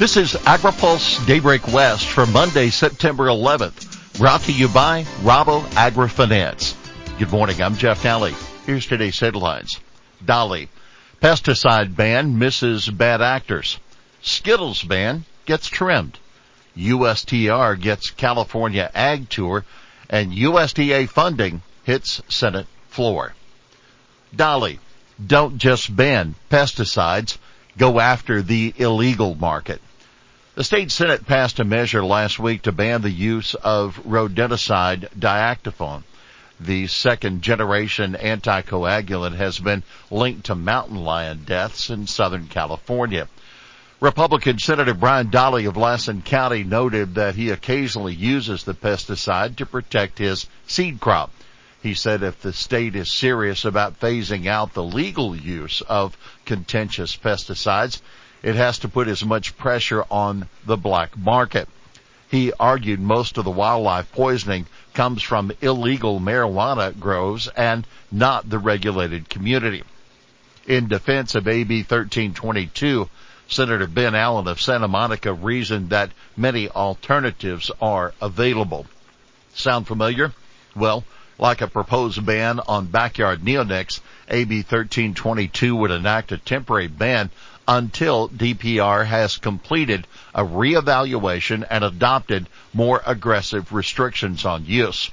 This is AgriPulse Daybreak West for Monday, September 11th, brought to you by Rabo AgriFinance. Good morning, I'm Jeff Nally. Here's today's headlines. Dolly, pesticide ban misses bad actors. Skittles ban gets trimmed. USTR gets California Ag Tour, and USDA funding hits Senate floor. Dolly, don't just ban pesticides, go after the illegal market. The state Senate passed a measure last week to ban the use of rodenticide diactofone. The second-generation anticoagulant has been linked to mountain lion deaths in Southern California. Republican Senator Brian Dolly of Lassen County noted that he occasionally uses the pesticide to protect his seed crop. He said if the state is serious about phasing out the legal use of contentious pesticides, it has to put as much pressure on the black market. He argued most of the wildlife poisoning comes from illegal marijuana grows and not the regulated community. In defense of AB 1322, Senator Ben Allen of Santa Monica reasoned that many alternatives are available. Sound familiar? Well, like a proposed ban on backyard neonics, AB 1322 would enact a temporary ban until DPR has completed a reevaluation and adopted more aggressive restrictions on use.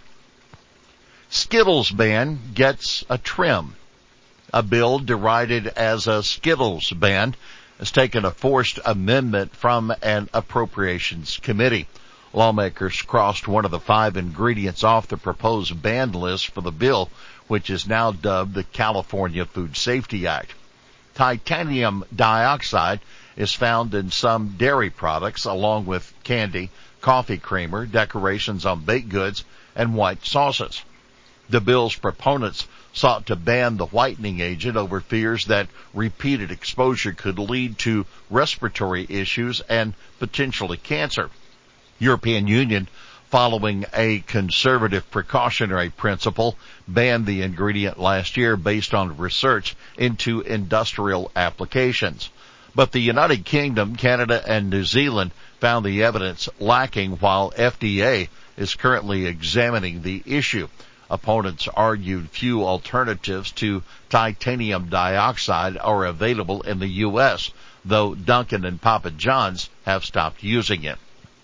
Skittles ban gets a trim. A bill derided as a Skittles ban has taken a forced amendment from an appropriations committee. Lawmakers crossed one of the 5 ingredients off the proposed ban list for the bill, which is now dubbed the California Food Safety Act. Titanium dioxide is found in some dairy products along with candy, coffee creamer, decorations on baked goods, and white sauces. The bill's proponents sought to ban the whitening agent over fears that repeated exposure could lead to respiratory issues and potentially cancer. European Union, following a conservative precautionary principle, banned the ingredient last year based on research into industrial applications. But the United Kingdom, Canada, and New Zealand found the evidence lacking while FDA is currently examining the issue. Opponents argued few alternatives to titanium dioxide are available in the U.S., though Dunkin' and Papa John's have stopped using it.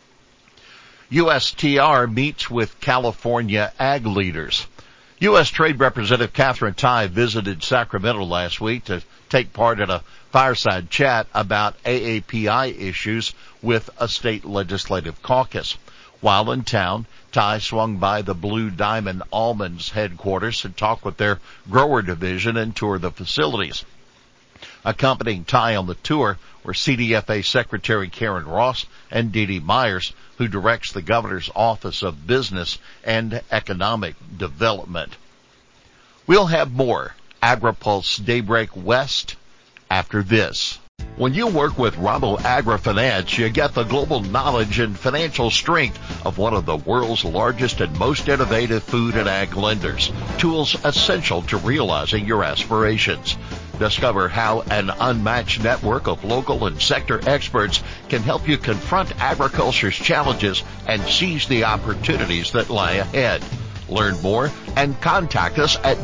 USTR meets with California ag leaders. U.S. Trade Representative Katherine Tai visited Sacramento last week to take part in a fireside chat about AAPI issues with a state legislative caucus. While in town, Tai swung by the Blue Diamond Almonds headquarters to talk with their grower division and tour the facilities. Accompanying Tai on the tour were CDFA Secretary Karen Ross and Dee Dee Myers, who directs the Governor's Office of Business and Economic Development. We'll have more AgriPulse Daybreak West after this. When you work with Rabo AgriFinance, you get the global knowledge and financial strength of one of the world's largest and most innovative food and ag lenders. Tools essential to realizing your aspirations. Discover how an unmatched network of local and sector experts can help you confront agriculture's challenges and seize the opportunities that lie ahead. Learn more and contact us at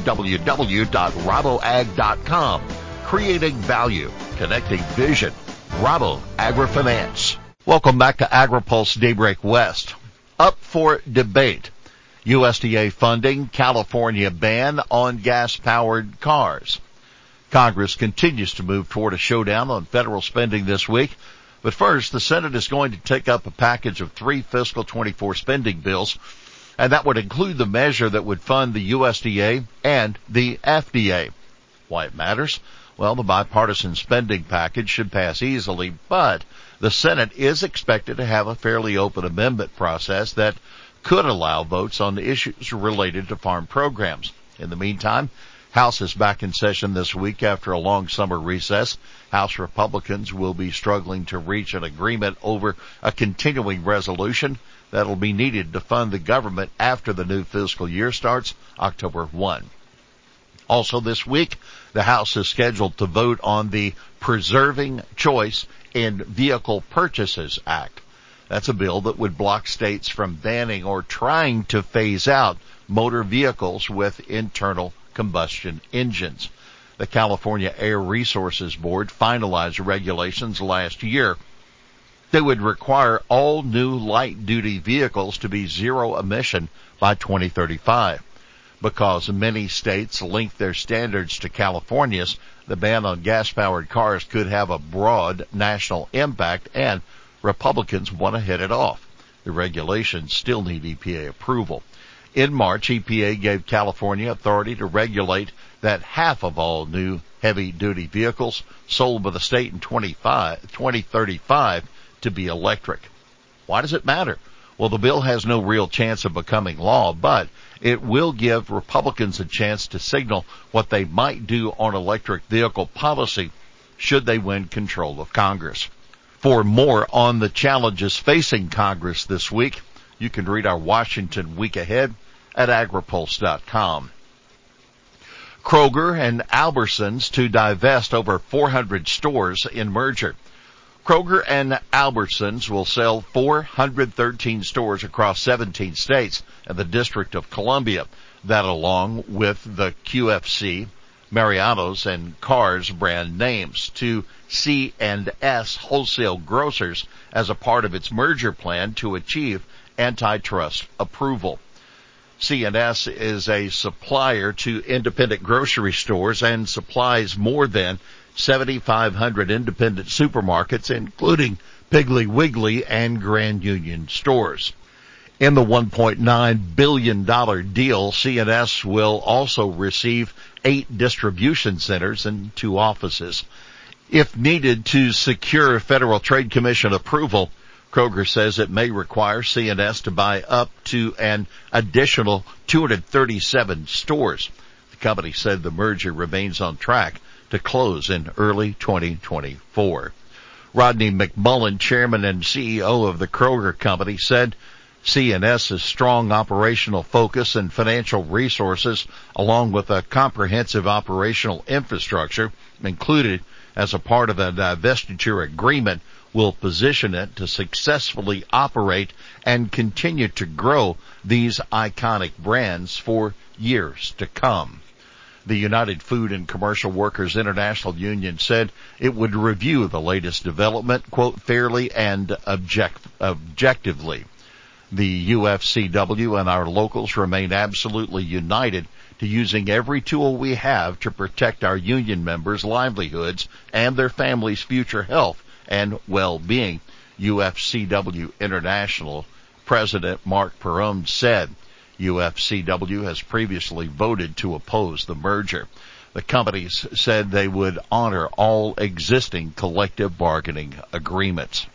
www.raboag.com. Creating value, connecting vision. Rabo AgriFinance. Welcome back to AgriPulse Daybreak West. Up for debate. USDA funding, California ban on gas-powered cars. Congress continues to move toward a showdown on federal spending this week. But first, the Senate is going to take up a package of 3 fiscal 24 spending bills, and that would include the measure that would fund the USDA and the FDA. Why it matters? Well, the bipartisan spending package should pass easily, but the Senate is expected to have a fairly open amendment process that could allow votes on issues related to farm programs. In the meantime, House is back in session this week after a long summer recess. House Republicans will be struggling to reach an agreement over a continuing resolution that'll be needed to fund the government after the new fiscal year starts October 1. Also this week, the House is scheduled to vote on the Preserving Choice in Vehicle Purchases Act. That's a bill that would block states from banning or trying to phase out motor vehicles with internal combustion engines. The California Air Resources Board finalized regulations last year that would require all new light-duty vehicles to be zero emission by 2035. Because many states link their standards to California's, the ban on gas-powered cars could have a broad national impact, and Republicans want to hit it off. The regulations still need EPA approval. In March, EPA gave California authority to regulate that half of all new heavy-duty vehicles sold by the state in 2035 to be electric. Why does it matter? Well, the bill has no real chance of becoming law, but it will give Republicans a chance to signal what they might do on electric vehicle policy should they win control of Congress. For more on the challenges facing Congress this week, you can read our Washington Week Ahead at agripulse.com. Kroger and Albertsons to divest over 400 stores in merger. Kroger and Albertsons will sell 413 stores across 17 states and the District of Columbia. That, along with the QFC, Mariano's, and Carr's brand names, to C&S Wholesale Grocers as a part of its merger plan to achieve antitrust approval. C&S is a supplier to independent grocery stores and supplies more than 7,500 independent supermarkets, including Piggly Wiggly and Grand Union stores. In the $1.9 billion deal, C&S will also receive 8 distribution centers and 2 offices. If needed to secure Federal Trade Commission approval, Kroger says it may require C&S to buy up to an additional 237 stores. The company said the merger remains on track to close in early 2024. Rodney McMullen, chairman and CEO of the Kroger Company, said C&S's strong operational focus and financial resources, along with a comprehensive operational infrastructure included as a part of a divestiture agreement, will position it to successfully operate and continue to grow these iconic brands for years to come. The United Food and Commercial Workers International Union said it would review the latest development, quote, fairly and objectively. The UFCW and our locals remain absolutely united to using every tool we have to protect our union members' livelihoods and their families' future health and well-being, UFCW International President Mark Perron said. UFCW has previously voted to oppose the merger. The companies said they would honor all existing collective bargaining agreements.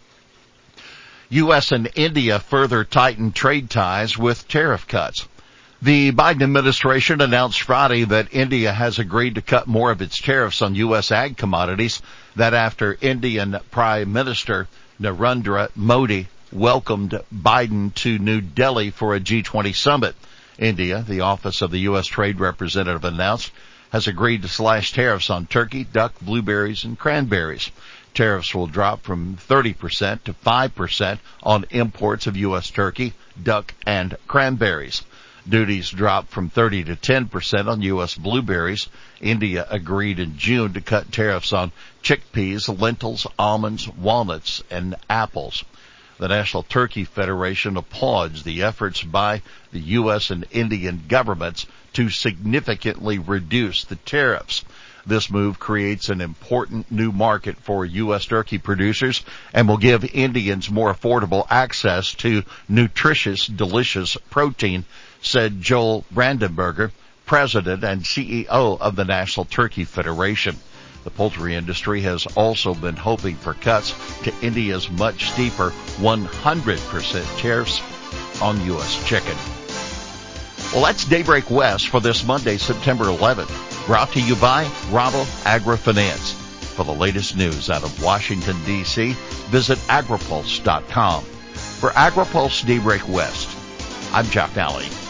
U.S. and India further tighten trade ties with tariff cuts. The Biden administration announced Friday that India has agreed to cut more of its tariffs on U.S. ag commodities. That after Indian Prime Minister Narendra Modi welcomed Biden to New Delhi for a G20 summit. India, the office of the U.S. Trade Representative announced, has agreed to slash tariffs on turkey, duck, blueberries, and cranberries. Tariffs will drop from 30% to 5% on imports of U.S. turkey, duck, and cranberries. Duties dropped from 30 to 10% on U.S. blueberries. India agreed in June to cut tariffs on chickpeas, lentils, almonds, walnuts, and apples. The National Turkey Federation applauds the efforts by the U.S. and Indian governments to significantly reduce the tariffs. This move creates an important new market for U.S. turkey producers and will give Indians more affordable access to nutritious, delicious protein, said Joel Brandenberger, president and CEO of the National Turkey Federation. The poultry industry has also been hoping for cuts to India's much steeper 100% tariffs on U.S. chicken. Well, that's Daybreak West for this Monday, September 11th. Brought to you by Rabo AgriFinance. For the latest news out of Washington, D.C., visit agripulse.com. For AgriPulse Daybreak West, I'm Jeff Nally.